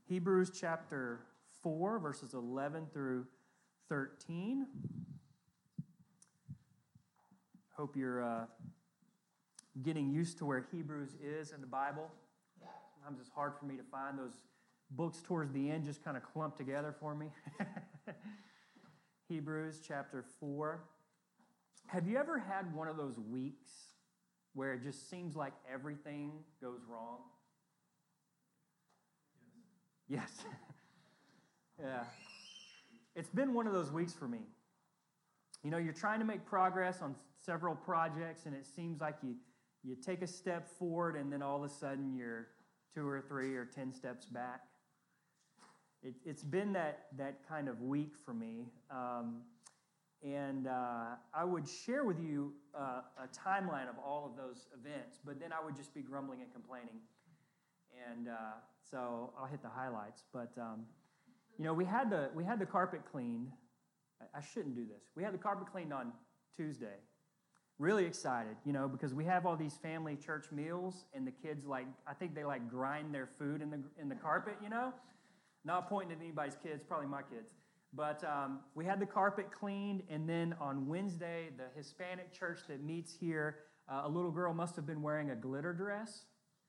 Hebrews chapter 4, verses 11 through 13. Hope you're getting used to where Hebrews is in the Bible. Sometimes it's hard for me to find those books towards the end, just kind of clumped together for me. Hebrews chapter 4. Have you ever had one of those weeks where it just seems like everything goes wrong? Yes. Yeah. It's been one of those weeks for me. You know, you're trying to make progress on several projects, and it seems like you take a step forward, and then all of a sudden you're 2 or 3 or 10 steps back. It's been that kind of week for me. And I would share with you a timeline of all of those events, but then I would just be grumbling and complaining. And so I'll hit the highlights. But, you know, we had the carpet cleaned. I shouldn't do this. We had the carpet cleaned on Tuesday. Really excited, you know, because we have all these family church meals, and the kids I think they grind their food in the carpet, you know. Not pointing at anybody's kids, probably my kids. But we had the carpet cleaned, and then on Wednesday, the Hispanic church that meets here, a little girl must have been wearing a glitter dress.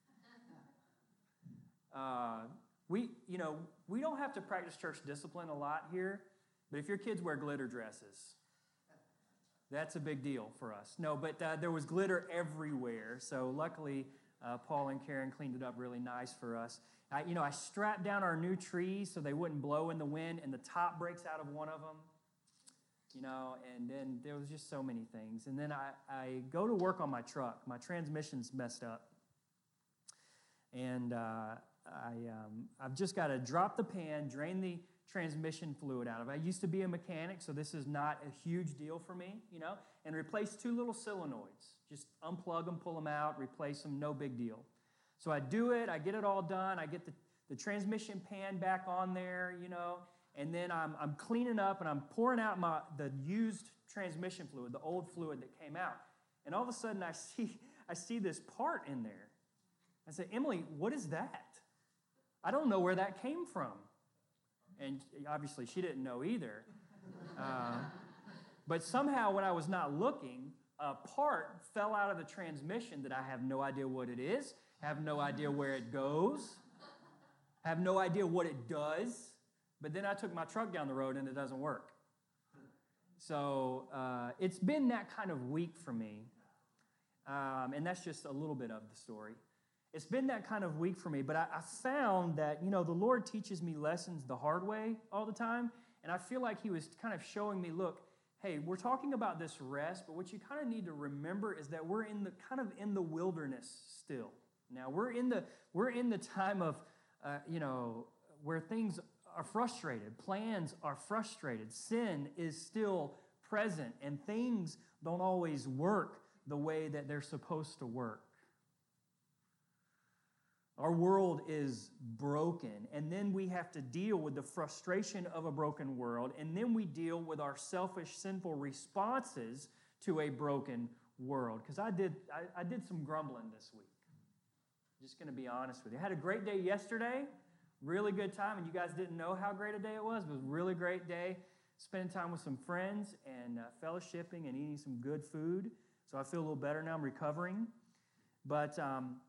We don't have to practice church discipline a lot here, but if your kids wear glitter dresses, that's a big deal for us. No, but there was glitter everywhere, so luckily Paul and Karen cleaned it up really nice for us. I strapped down our new trees so they wouldn't blow in the wind, and the top breaks out of one of them. You know, and then there was just so many things. And then I go to work on my truck. My transmission's messed up. And I've just got to drop the pan, drain the transmission fluid out of it. I used to be a mechanic, so this is not a huge deal for me, you know, and replace 2 little solenoids. Just unplug them, pull them out, replace them, no big deal. So I do it, I get it all done, I get the transmission pan back on there, you know, and then I'm cleaning up and I'm pouring out the used transmission fluid, the old fluid that came out. And all of a sudden I see this part in there. I said, Emily, what is that? I don't know where that came from. And obviously she didn't know either. But somehow when I was not looking, a part fell out of the transmission that I have no idea what it is, have no idea where it goes, have no idea what it does. But then I took my truck down the road and it doesn't work. So it's been that kind of week for me. And that's just a little bit of the story. It's been that kind of week for me, but I found that, you know, the Lord teaches me lessons the hard way all the time, and I feel like He was kind of showing me, look, hey, we're talking about this rest, but what you kind of need to remember is that we're in the wilderness still. Now, we're in the time of, where things are frustrated, plans are frustrated, sin is still present, and things don't always work the way that they're supposed to work. Our world is broken, and then we have to deal with the frustration of a broken world, and then we deal with our selfish, sinful responses to a broken world. Because I did some grumbling this week. Just going to be honest with you. I had a great day yesterday, really good time, and you guys didn't know how great a day it was. It was a really great day, spending time with some friends and fellowshipping and eating some good food. So I feel a little better now. I'm recovering. But,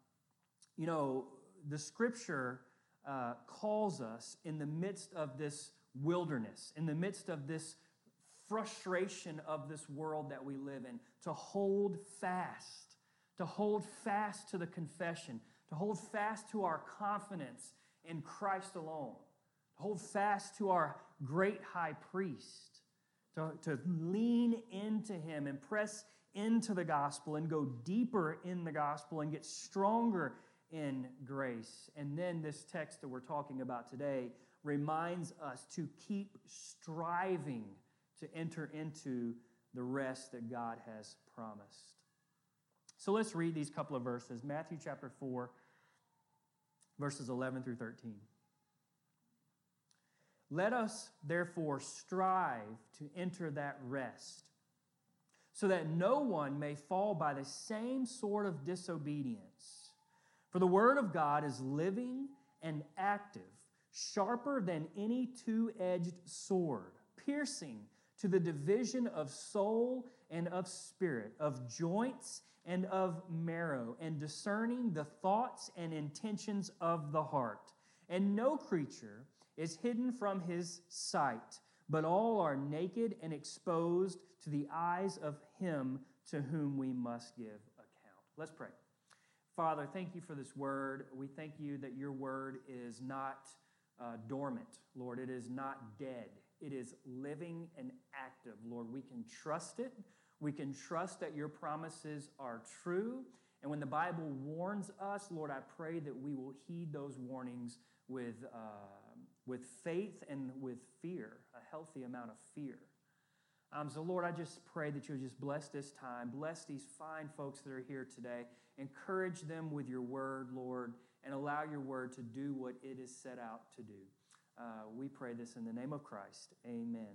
the Scripture calls us in the midst of this wilderness, in the midst of this frustration of this world that we live in, to hold fast to the confession, to hold fast to our confidence in Christ alone, to hold fast to our great high priest, to lean into Him and press into the gospel and go deeper in the gospel and get stronger in grace. And then this text that we're talking about today reminds us to keep striving to enter into the rest that God has promised. So let's read these couple of verses. Matthew chapter 4, verses 11 through 13. Let us therefore strive to enter that rest, so that no one may fall by the same sort of disobedience. For the word of God is living and active, sharper than any two-edged sword, piercing to the division of soul and of spirit, of joints and of marrow, and discerning the thoughts and intentions of the heart. And no creature is hidden from his sight, but all are naked and exposed to the eyes of him to whom we must give account. Let's pray. Father, thank you for this word. We thank you that your word is not dormant, Lord. It is not dead. It is living and active, Lord. We can trust it. We can trust that your promises are true. And when the Bible warns us, Lord, I pray that we will heed those warnings with faith and with fear, a healthy amount of fear. So, Lord, I just pray that you'll just bless this time, bless these fine folks that are here today, encourage them with your word, Lord, and allow your word to do what it is set out to do. We pray this in the name of Christ. Amen.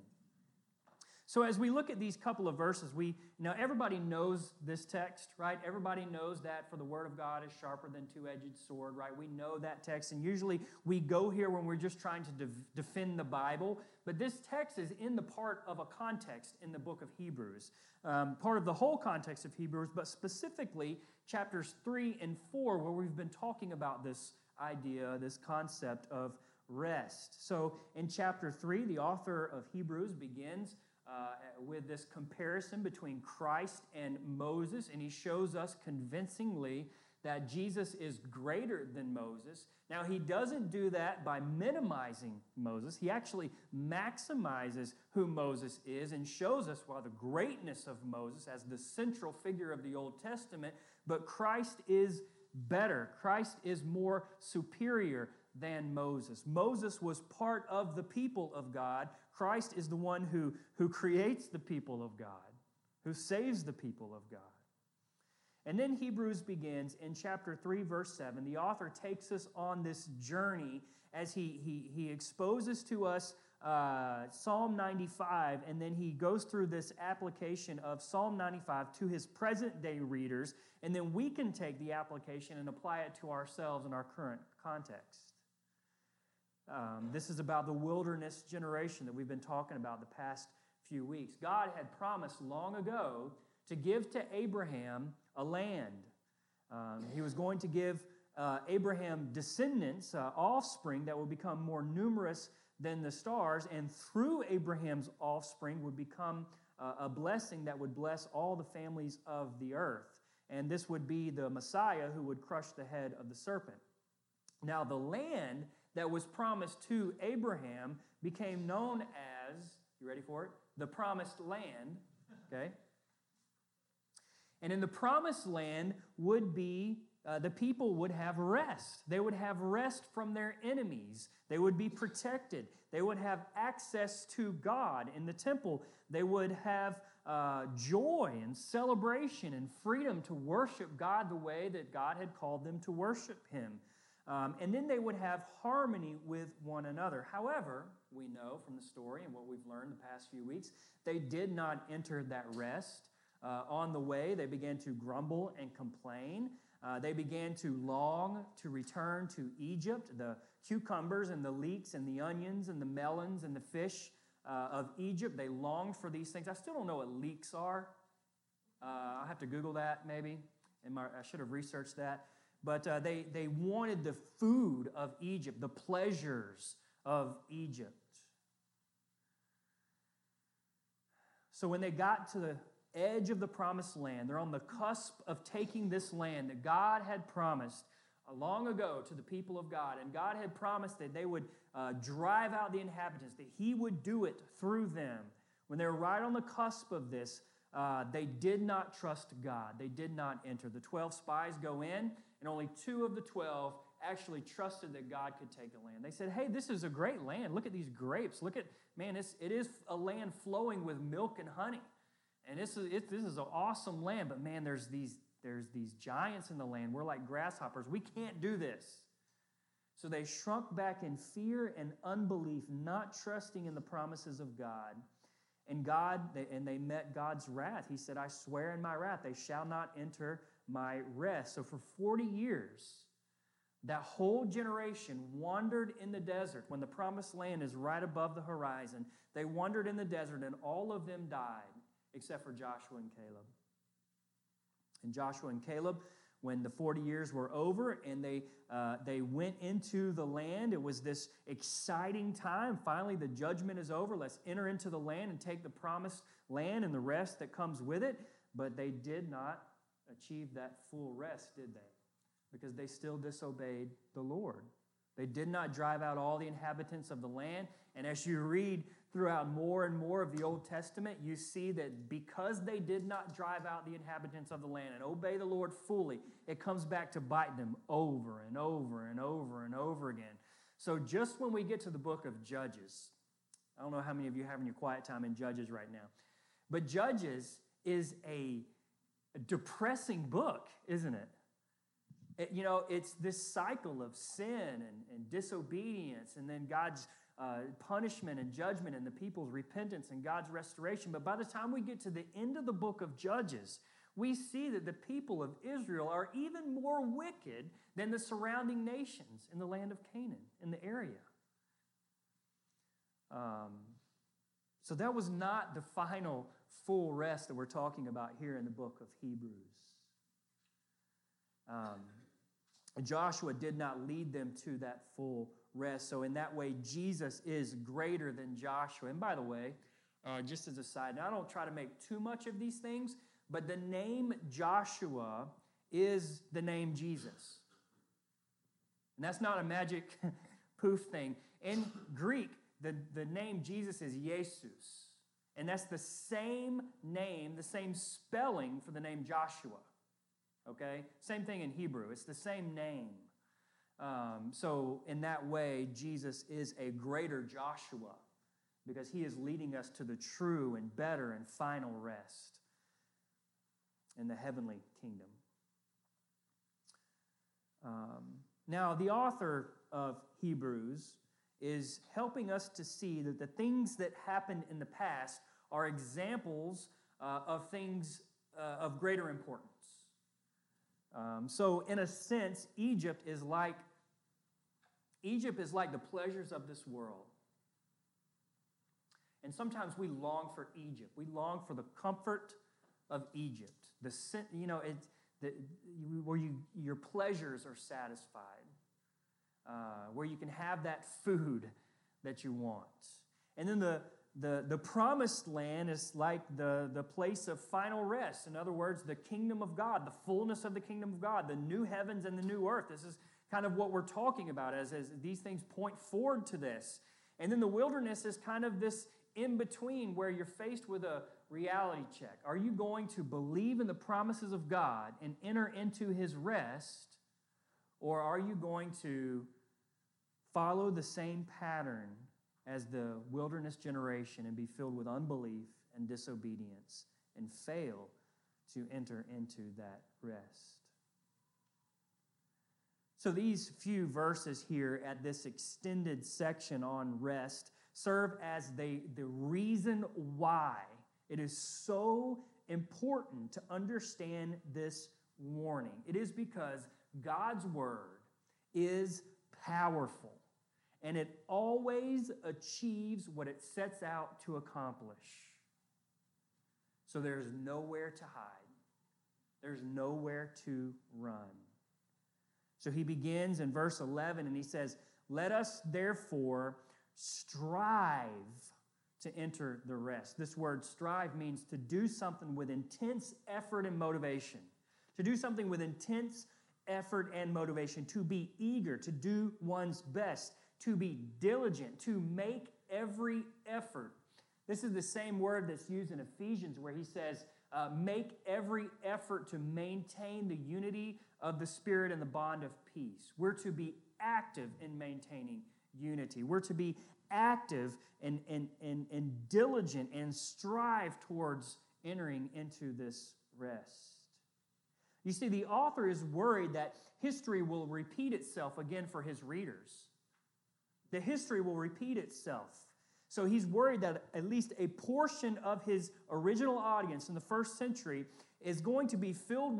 So as we look at these couple of verses, everybody knows this text, right? Everybody knows that for the word of God is sharper than two-edged sword, right? We know that text, and usually we go here when we're just trying to defend the Bible, but this text is in the part of a context in the book of Hebrews, part of the whole context of Hebrews, but specifically chapters 3 and 4, where we've been talking about this idea, this concept of rest. So in chapter 3, the author of Hebrews begins with this comparison between Christ and Moses, and he shows us convincingly that Jesus is greater than Moses. Now, he doesn't do that by minimizing Moses. He actually maximizes who Moses is and shows us the greatness of Moses as the central figure of the Old Testament, but Christ is better. Christ is more superior than Moses. Moses was part of the people of God. Christ is the one who creates the people of God, who saves the people of God. And then Hebrews begins in chapter 3, verse 7. The author takes us on this journey as he exposes to us Psalm 95, and then he goes through this application of Psalm 95 to his present-day readers, and then we can take the application and apply it to ourselves in our current context. This is about the wilderness generation that we've been talking about the past few weeks. God had promised long ago to give to Abraham a land. He was going to give Abraham descendants, offspring that would become more numerous than the stars, and through Abraham's offspring would become a blessing that would bless all the families of the earth. And this would be the Messiah who would crush the head of the serpent. Now, the land that was promised to Abraham became known as, you ready for it? The Promised Land, okay? And in the Promised Land would be, the people would have rest. They would have rest from their enemies. They would be protected. They would have access to God in the temple. They would have joy and celebration and freedom to worship God the way that God had called them to worship Him. And then they would have harmony with one another. However, we know from the story and what we've learned the past few weeks, they did not enter that rest. On the way, they began to grumble and complain. They began to long to return to Egypt. The cucumbers and the leeks and the onions and the melons and the fish of Egypt, they longed for these things. I still don't know what leeks are. I'll have to Google that maybe. I should have researched that. But they wanted the food of Egypt, the pleasures of Egypt. So when they got to the edge of the Promised Land, they're on the cusp of taking this land that God had promised long ago to the people of God. And God had promised that they would drive out the inhabitants, that He would do it through them. When they were right on the cusp of this, they did not trust God. They did not enter. The 12 spies go in, and only 2 of the 12 actually trusted that God could take the land. They said, hey, this is a great land. Look at these grapes. Look at, man, it is a land flowing with milk and honey. And this is an awesome land, but man, there's these giants in the land. We're like grasshoppers. We can't do this. So they shrunk back in fear and unbelief, not trusting in the promises of God. And they met God's wrath. He said, I swear in my wrath, they shall not enter my rest. So for 40 years, That whole generation wandered in the desert when the promised land is right above the horizon. They wandered in the desert, and all of them died except for Joshua and Caleb. And Joshua and Caleb, when the 40 years were over and they went into the land, it was this exciting time. Finally, the judgment is over. Let's enter into the land and take the promised land and the rest that comes with it. But they did not achieve that full rest, did they? Because they still disobeyed the Lord. They did not drive out all the inhabitants of the land. And as you read throughout more and more of the Old Testament, you see that because they did not drive out the inhabitants of the land and obey the Lord fully, it comes back to bite them over and over and over and over again. So just when we get to the book of Judges, I don't know how many of you are having your quiet time in Judges right now, but Judges is a depressing book, isn't it? It's this cycle of sin and disobedience, and then God's punishment and judgment, and the people's repentance and God's restoration. But by the time we get to the end of the book of Judges, we see that the people of Israel are even more wicked than the surrounding nations in the land of Canaan, in the area. So that was not the final full rest that we're talking about here in the book of Hebrews. Joshua did not lead them to that full rest. So in that way, Jesus is greater than Joshua. And by the way, just as a side note, I don't try to make too much of these things, but the name Joshua is the name Jesus. And that's not a magic poof thing. In Greek, the name Jesus is Jesus. And that's the same name, the same spelling for the name Joshua. Okay? Same thing in Hebrew. It's the same name. So in that way, Jesus is a greater Joshua because he is leading us to the true and better and final rest in the heavenly kingdom. Now, the author of Hebrews is helping us to see that the things that happened in the past are examples of things of greater importance. So in a sense, Egypt is like the pleasures of this world. And sometimes we long for Egypt. We long for the comfort of Egypt. Where your pleasures are satisfied, where you can have that food that you want. And then the promised land is like the place of final rest. In other words, the kingdom of God, the fullness of the kingdom of God, the new heavens and the new earth. This is kind of what we're talking about as these things point forward to this. And then the wilderness is kind of this in-between where you're faced with a reality check. Are you going to believe in the promises of God and enter into his rest, or are you going to follow the same pattern as the wilderness generation and be filled with unbelief and disobedience and fail to enter into that rest? So these few verses here at this extended section on rest serve as the reason why it is so important to understand this warning. It is because God's word is powerful, and it always achieves what it sets out to accomplish. So there's nowhere to hide. There's nowhere to run. So he begins in verse 11, and he says, "Let us therefore strive to enter the rest." This word strive means to do something with intense effort and motivation. To do something with intense effort and motivation. To be eager, to do one's best. To be diligent, to make every effort. This is the same word that's used in Ephesians where he says, make every effort to maintain the unity of the Spirit and the bond of peace. We're to be active in maintaining unity. We're to be active and diligent and strive towards entering into this rest. You see, the author is worried that history will repeat itself again for his readers. The history will repeat itself. So he's worried that at least a portion of his original audience in the first century is going to be filled with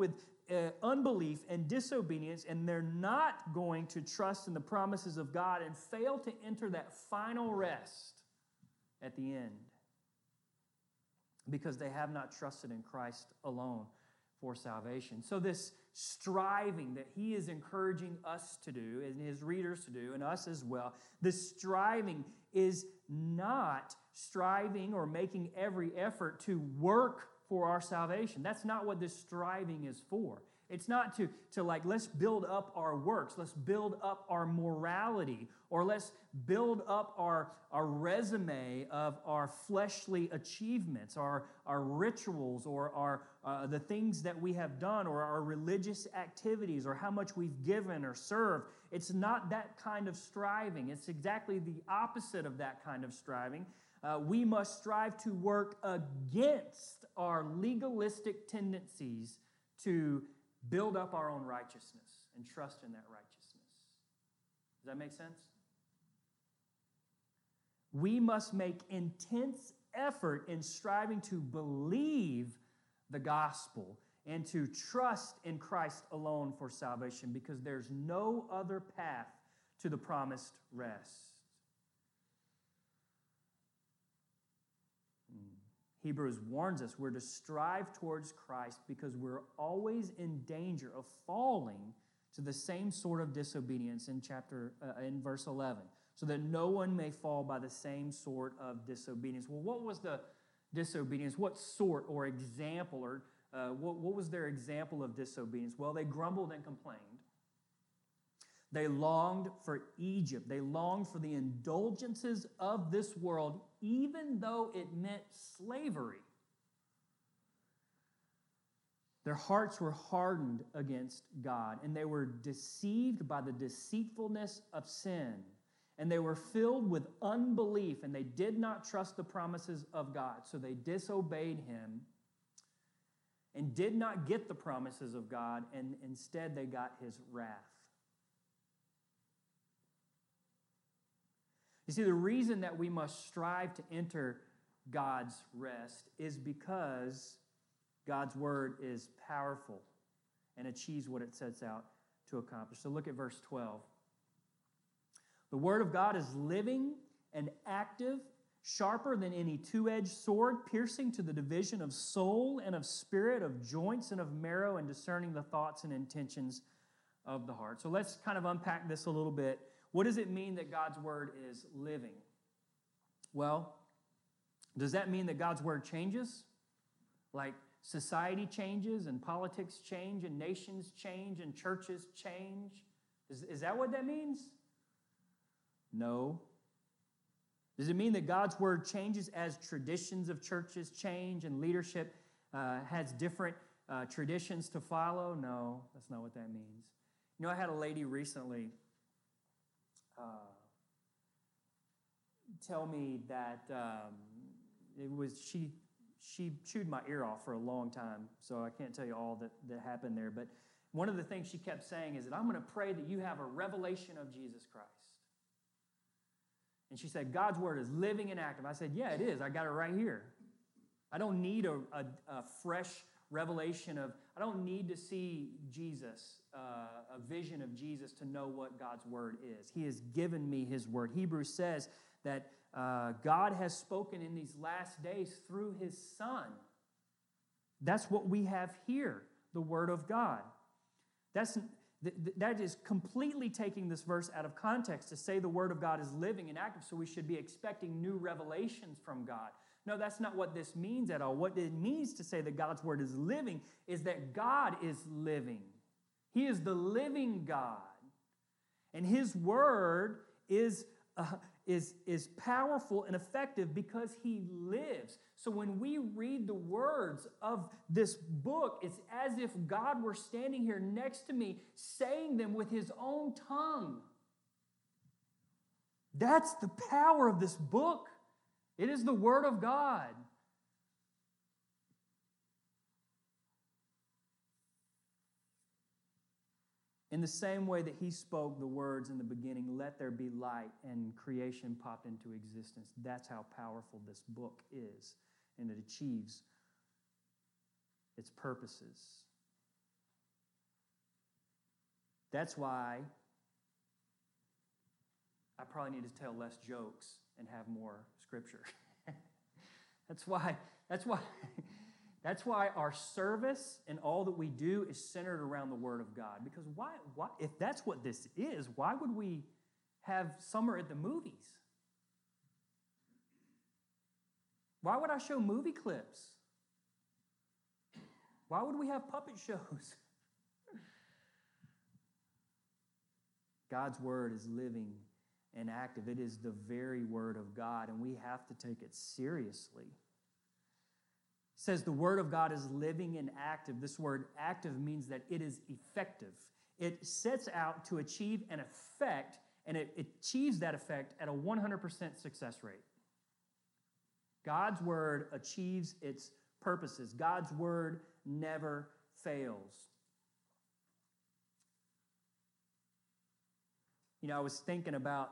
unbelief and disobedience, and they're not going to trust in the promises of God and fail to enter that final rest at the end because they have not trusted in Christ alone for salvation. So this striving that he is encouraging us to do, and his readers to do, and us as well, this striving is not striving or making every effort to work for our salvation. That's not what this striving is for. It's not to like, let's build up our works, let's build up our morality, or let's build up our resume of our fleshly achievements, our rituals, or our the things that we have done, or our religious activities, or how much we've given or served. It's not that kind of striving. It's exactly the opposite of that kind of striving. We must strive to work against our legalistic tendencies to build up our own righteousness and trust in that righteousness. Does that make sense? We must make intense effort in striving to believe the gospel and to trust in Christ alone for salvation, because there's no other path to the promised rest. Hebrews warns us we're to strive towards Christ because we're always in danger of falling to the same sort of disobedience in verse 11, so that no one may fall by the same sort of disobedience. Well, what was the disobedience? What sort or example, or what was their example of disobedience? Well, they grumbled and complained. They longed for Egypt. They longed for the indulgences of this world, even though it meant slavery. Their hearts were hardened against God, and they were deceived by the deceitfulness of sin. And they were filled with unbelief, and they did not trust the promises of God. So they disobeyed him and did not get the promises of God, and instead they got his wrath. You see, the reason that we must strive to enter God's rest is because God's word is powerful and achieves what it sets out to accomplish. So look at verse 12. The word of God is living and active, sharper than any two-edged sword, piercing to the division of soul and of spirit, of joints and of marrow, and discerning the thoughts and intentions of the heart. So let's kind of unpack this a little bit. What does it mean that God's word is living? Well, does that mean that God's word changes? Like society changes and politics change and nations change and churches change? Is that what that means? No. Does it mean that God's word changes as traditions of churches change and leadership has different traditions to follow? No, that's not what that means. You know, I had a lady recently tell me that she chewed my ear off for a long time, so I can't tell you all that happened there. But one of the things she kept saying is that I'm going to pray that you have a revelation of Jesus Christ. And she said, God's word is living and active. I said, yeah, it is. I got it right here. I don't need a fresh revelation of, I don't need to see Jesus, a vision of Jesus to know what God's word is. He has given me his word. Hebrews says that God has spoken in these last days through his Son. That's what we have here, the word of God. That is completely taking this verse out of context to say the word of God is living and active, so we should be expecting new revelations from God. No, that's not what this means at all. What it means to say that God's word is living is that God is living. He is the living God. And his word is powerful and effective because he lives. So when we read the words of this book, it's as if God were standing here next to me, saying them with his own tongue. That's the power of this book. It is the word of God. In the same way that he spoke the words in the beginning, let there be light, and creation popped into existence. That's how powerful this book is, and it achieves its purposes. That's why I probably need to tell less jokes and have more scripture. That's why our service and all that we do is centered around the Word of God. Because why if that's what this is, why would we have summer at the movies? Why would I show movie clips? Why would we have puppet shows? God's Word is living and active. It is the very Word of God, and we have to take it seriously. It says the Word of God is living and active. This word active means that it is effective. It sets out to achieve an effect, and it achieves that effect at a 100% success rate. God's Word achieves its purposes. God's Word never fails. I was thinking about,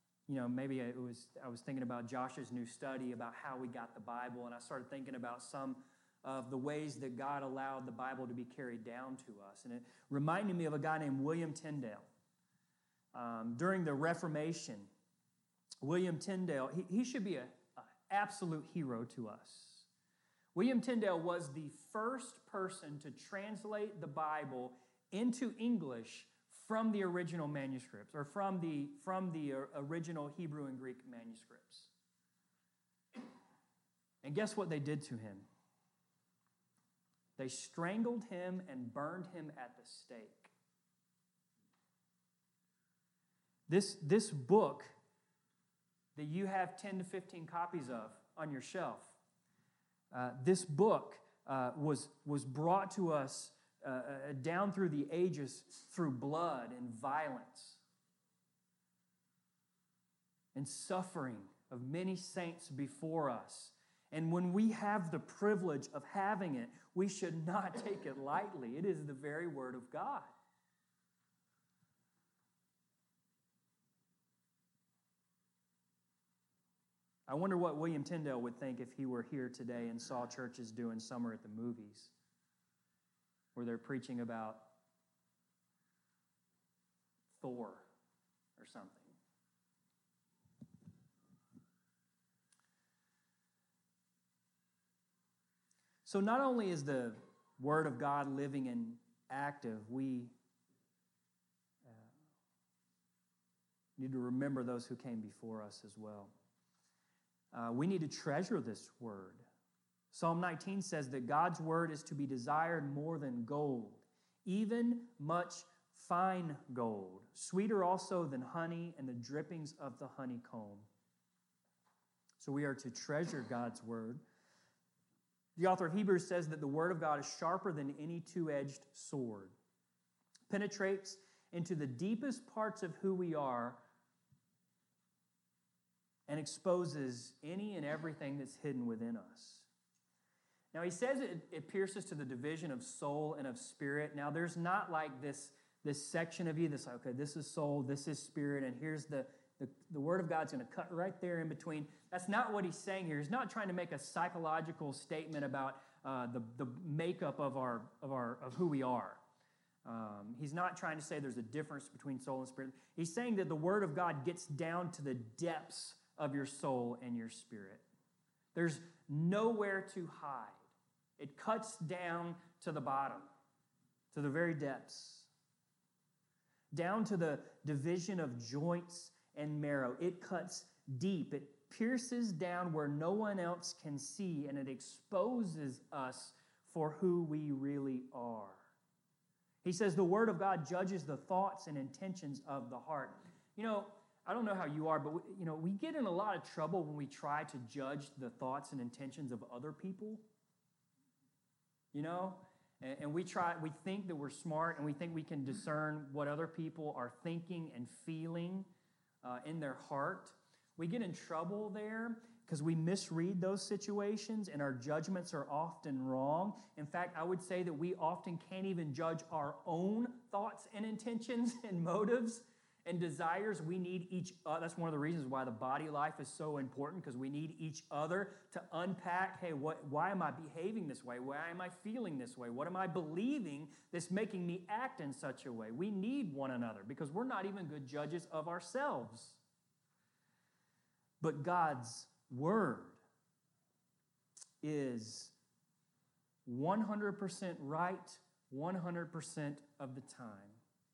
I was thinking about Josh's new study about how we got the Bible, and I started thinking about some of the ways that God allowed the Bible to be carried down to us. And it reminded me of a guy named William Tyndale. During the Reformation, William Tyndale, he should be an absolute hero to us. William Tyndale was the first person to translate the Bible into English from the original manuscripts, or from the original Hebrew and Greek manuscripts. And guess what they did to him? They strangled him and burned him at the stake. This book that you have 10 to 15 copies of on your shelf, this book was brought to us down through the ages through blood and violence and suffering of many saints before us. And when we have the privilege of having it, we should not take it lightly. It is the very Word of God. I wonder what William Tyndale would think if he were here today and saw churches doing summer at the movies, where they're preaching about Thor or something. So not only is the Word of God living and active, we need to remember those who came before us as well. We need to treasure this Word. Psalm 19 says that God's Word is to be desired more than gold, even much fine gold, sweeter also than honey and the drippings of the honeycomb. So we are to treasure God's Word. The author of Hebrews says that the Word of God is sharper than any two-edged sword, penetrates into the deepest parts of who we are, and exposes any and everything that's hidden within us. Now, he says it pierces to the division of soul and of spirit. Now, there's not like this section of you that's like, okay, this is soul, this is spirit, and here's the Word of God's going to cut right there in between. That's not what he's saying here. He's not trying to make a psychological statement about the makeup of who we are. He's not trying to say there's a difference between soul and spirit. He's saying that the Word of God gets down to the depths of your soul and your spirit. There's nowhere to hide. It cuts down to the bottom, to the very depths, down to the division of joints and marrow. It cuts deep. It pierces down where no one else can see, and it exposes us for who we really are. He says the Word of God judges the thoughts and intentions of the heart. I don't know how you are, but we get in a lot of trouble when we try to judge the thoughts and intentions of other people. And we think that we're smart, and we think we can discern what other people are thinking and feeling in their heart. We get in trouble there because we misread those situations, and our judgments are often wrong. In fact, I would say that we often can't even judge our own thoughts and intentions and motives and desires. We need each other. That's one of the reasons why the body life is so important, because we need each other to unpack, hey, why am I behaving this way? Why am I feeling this way? What am I believing that's making me act in such a way? We need one another because we're not even good judges of ourselves. But God's word is 100% right 100% of the time.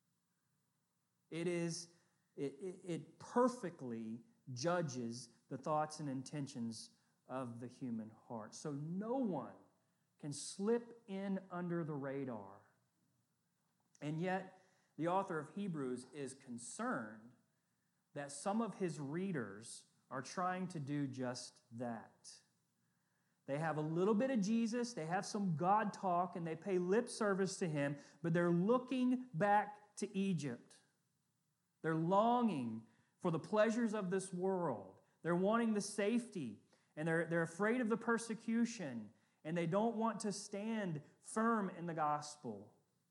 It perfectly judges the thoughts and intentions of the human heart. So no one can slip in under the radar. And yet, the author of Hebrews is concerned that some of his readers are trying to do just that. They have a little bit of Jesus, they have some God talk, and they pay lip service to him, but they're looking back to Egypt. They're longing for the pleasures of this world. They're wanting the safety, and they're afraid of the persecution, and they don't want to stand firm in the gospel.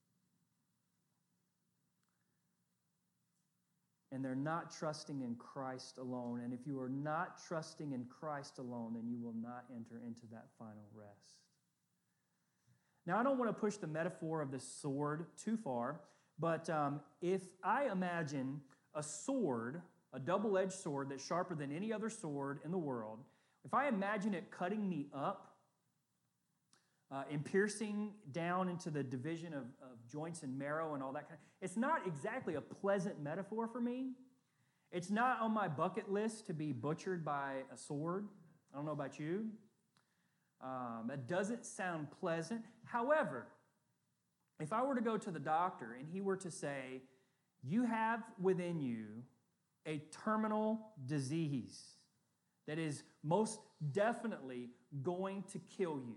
And they're not trusting in Christ alone. And if you are not trusting in Christ alone, then you will not enter into that final rest. Now, I don't want to push the metaphor of the sword too far, but if I imagine a sword, a double-edged sword that's sharper than any other sword in the world, if I imagine it cutting me up and piercing down into the division of joints and marrow and all that kind of, it's not exactly a pleasant metaphor for me. It's not on my bucket list to be butchered by a sword. I don't know about you. That doesn't sound pleasant. However, if I were to go to the doctor and he were to say, you have within you a terminal disease that is most definitely going to kill you,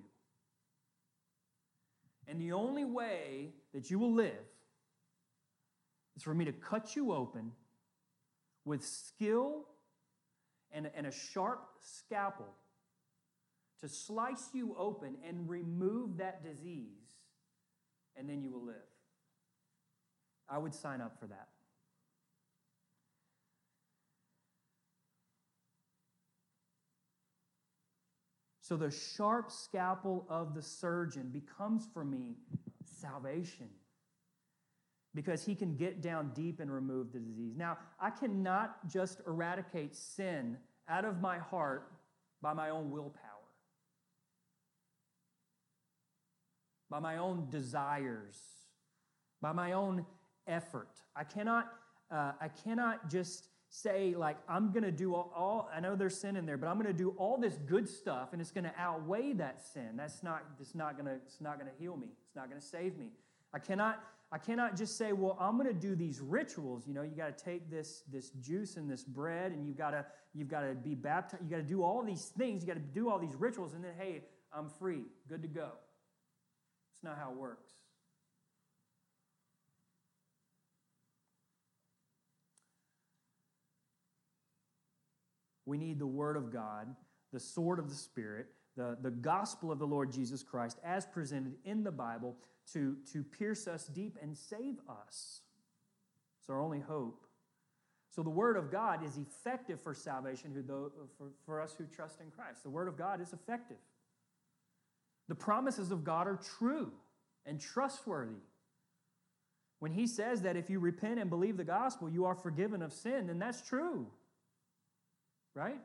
and the only way that you will live is for me to cut you open with skill and a sharp scalpel to slice you open and remove that disease, and then you will live. I would sign up for that. So the sharp scalpel of the surgeon becomes for me salvation, because he can get down deep and remove the disease. Now, I cannot just eradicate sin out of my heart by my own willpower, by my own desires, by my own effort. I cannot just say, like, I'm going to do all, I know there's sin in there, but I'm going to do all this good stuff, and it's going to outweigh that sin. It's not going to heal me. It's not going to save me. I cannot just say, well, I'm going to do these rituals. You know, you got to take this juice and this bread, and you've got to be baptized. You got to do all these things. You got to do all these rituals, and then, hey, I'm free, good to go. It's not how it works. We need the Word of God, the sword of the Spirit, the gospel of the Lord Jesus Christ as presented in the Bible to pierce us deep and save us. It's our only hope. So the Word of God is effective for salvation for us who trust in Christ. The Word of God is effective. The promises of God are true and trustworthy. When he says that if you repent and believe the gospel, you are forgiven of sin, then that's true. Right?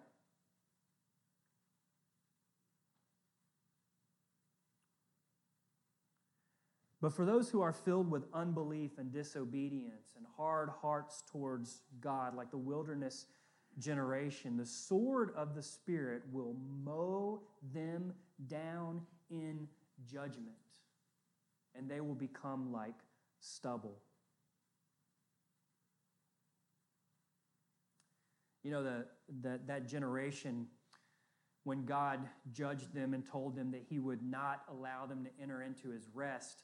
But for those who are filled with unbelief and disobedience and hard hearts towards God, like the wilderness generation, the sword of the Spirit will mow them down in judgment, and they will become like stubble. You know, that generation, when God judged them and told them that he would not allow them to enter into his rest,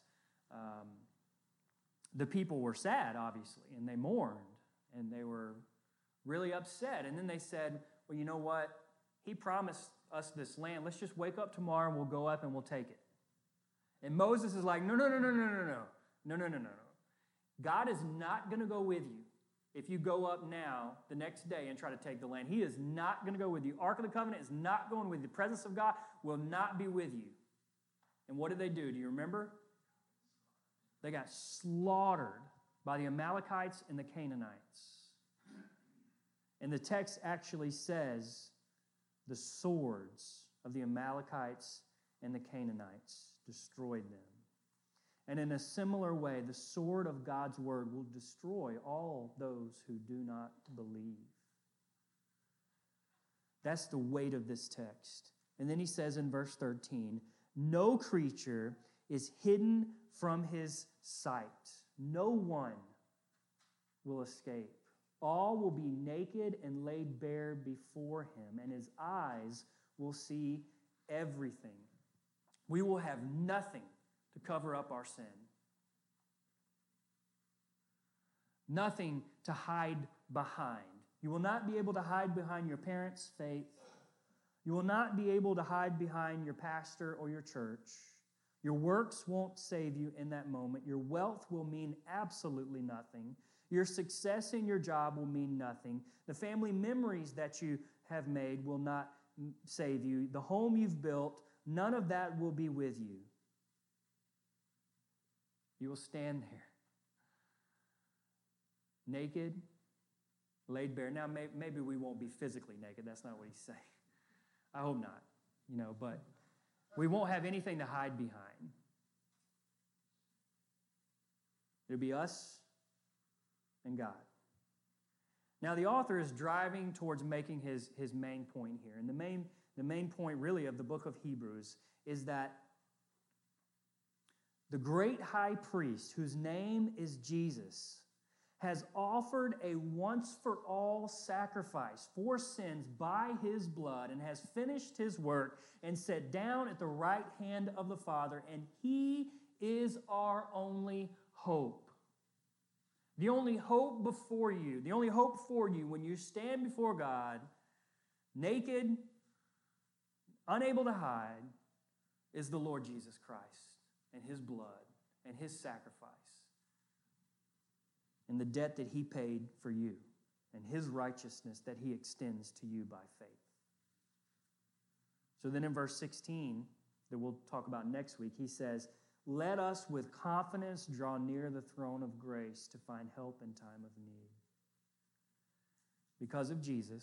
the people were sad, obviously, and they mourned, and they were really upset. And then they said, well, you know what? He promised us this land. Let's just wake up tomorrow and we'll go up and we'll take it. And Moses is like, no. God is not going to go with you. if you go up now the next day and try to take the land. He is not going to go with you. Ark of the Covenant is not going with you. The presence of God will not be with you. And what did they do? Do you remember? They got slaughtered by the Amalekites and the Canaanites. And the text actually says the swords of the Amalekites and the Canaanites destroyed them. And in a similar way, the sword of God's word will destroy all those who do not believe. That's the weight of this text. And then he says in verse 13, no creature is hidden from his sight. No one will escape. All will be naked and laid bare before him, and his eyes will see everything. We will have nothing to cover up our sin. Nothing to hide behind. You will not be able to hide behind your parents' faith. You will not be able to hide behind your pastor or your church. Your works won't save you in that moment. Your wealth will mean absolutely nothing. Your success in your job will mean nothing. The family memories that you have made will not save you. The home you've built, none of that will be with you. You will stand there, naked, laid bare. Now, maybe we won't be physically naked. That's not what he's saying. I hope not, but we won't have anything to hide behind. It'll be us and God. Now, the author is driving towards making his main point here. And the main point, really, of the book of Hebrews is that the great high priest, whose name is Jesus, has offered a once-for-all sacrifice for sins by his blood and has finished his work and sat down at the right hand of the Father, and he is our only hope. The only hope before you, the only hope for you when you stand before God, naked, unable to hide, is the Lord Jesus Christ and his blood and his sacrifice and the debt that he paid for you and his righteousness that he extends to you by faith. So then in verse 16, that we'll talk about next week, he says, let us with confidence draw near the throne of grace to find help in time of need. Because of Jesus,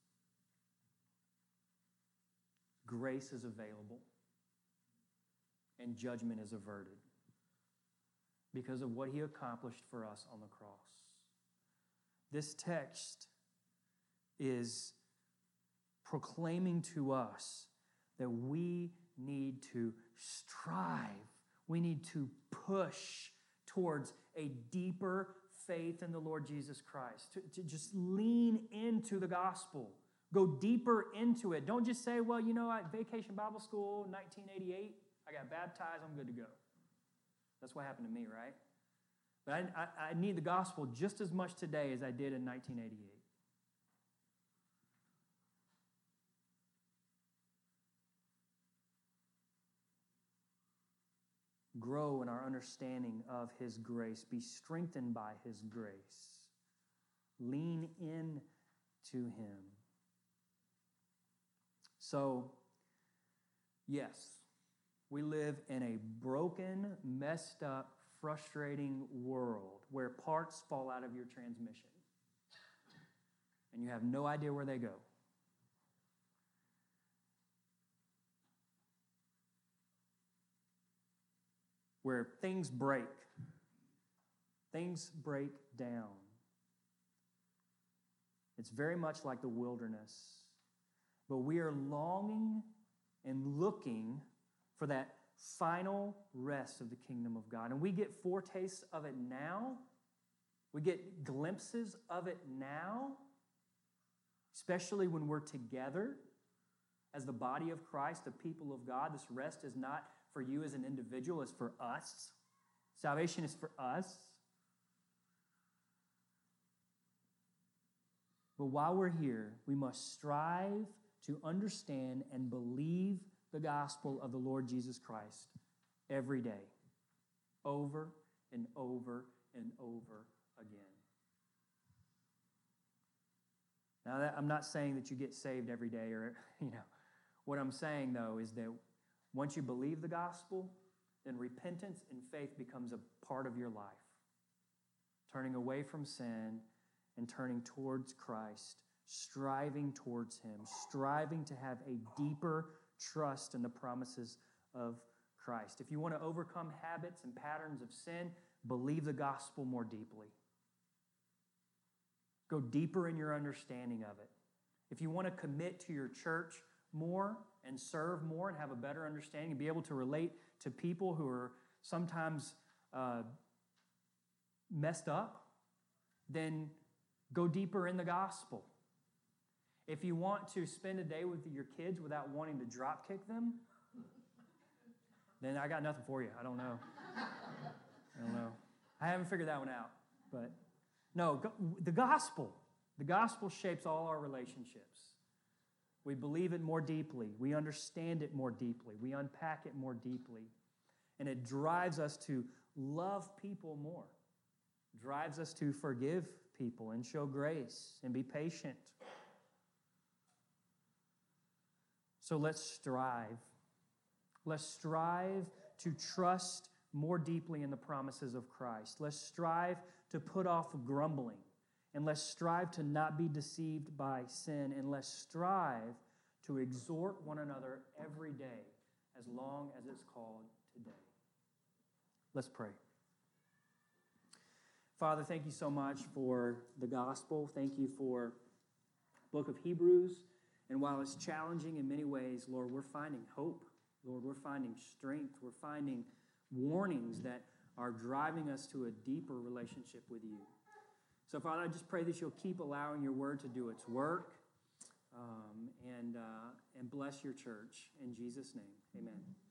grace is available and judgment is averted because of what he accomplished for us on the cross. This text is proclaiming to us that we need to strive. We need to push towards a deeper faith in the Lord Jesus Christ, to just lean into the gospel. Go deeper into it. Don't just say, well, at Vacation Bible School, 1988, I got baptized, I'm good to go. That's what happened to me, right? But I need the gospel just as much today as I did in 1988. Grow in our understanding of his grace. Be strengthened by his grace. Lean in to him. So, yes, we live in a broken, messed up, frustrating world where parts fall out of your transmission and you have no idea where they go. Where things break down. It's very much like the wilderness, but we are longing and looking for that final rest of the kingdom of God. And we get foretastes of it now. We get glimpses of it now, especially when we're together as the body of Christ, the people of God. This rest is not for you as an individual, it's for us. Salvation is for us. But while we're here, we must strive to understand and believe the gospel of the Lord Jesus Christ every day, over and over and over again. Now, I'm not saying that you get saved every day or, What I'm saying, though, is that once you believe the gospel, then repentance and faith becomes a part of your life. Turning away from sin and turning towards Christ, striving towards Him, striving to have a deeper trust in the promises of Christ. If you want to overcome habits and patterns of sin, believe the gospel more deeply. Go deeper in your understanding of it. If you want to commit to your church more and serve more and have a better understanding and be able to relate to people who are sometimes messed up, then go deeper in the gospel. If you want to spend a day with your kids without wanting to drop kick them, then I got nothing for you. I don't know. I haven't figured that one out. But no, the gospel shapes all our relationships. We believe it more deeply. We understand it more deeply. We unpack it more deeply. And it drives us to love people more. Drives us to forgive people and show grace and be patient. So let's strive. Let's strive to trust more deeply in the promises of Christ. Let's strive to put off grumbling. And let's strive to not be deceived by sin. And let's strive to exhort one another every day as long as it's called today. Let's pray. Father, thank you so much for the gospel. Thank you for the book of Hebrews. And while it's challenging in many ways, Lord, we're finding hope. Lord, we're finding strength. We're finding warnings that are driving us to a deeper relationship with you. So, Father, I just pray that you'll keep allowing your word to do its work and bless your church. In Jesus' name, amen.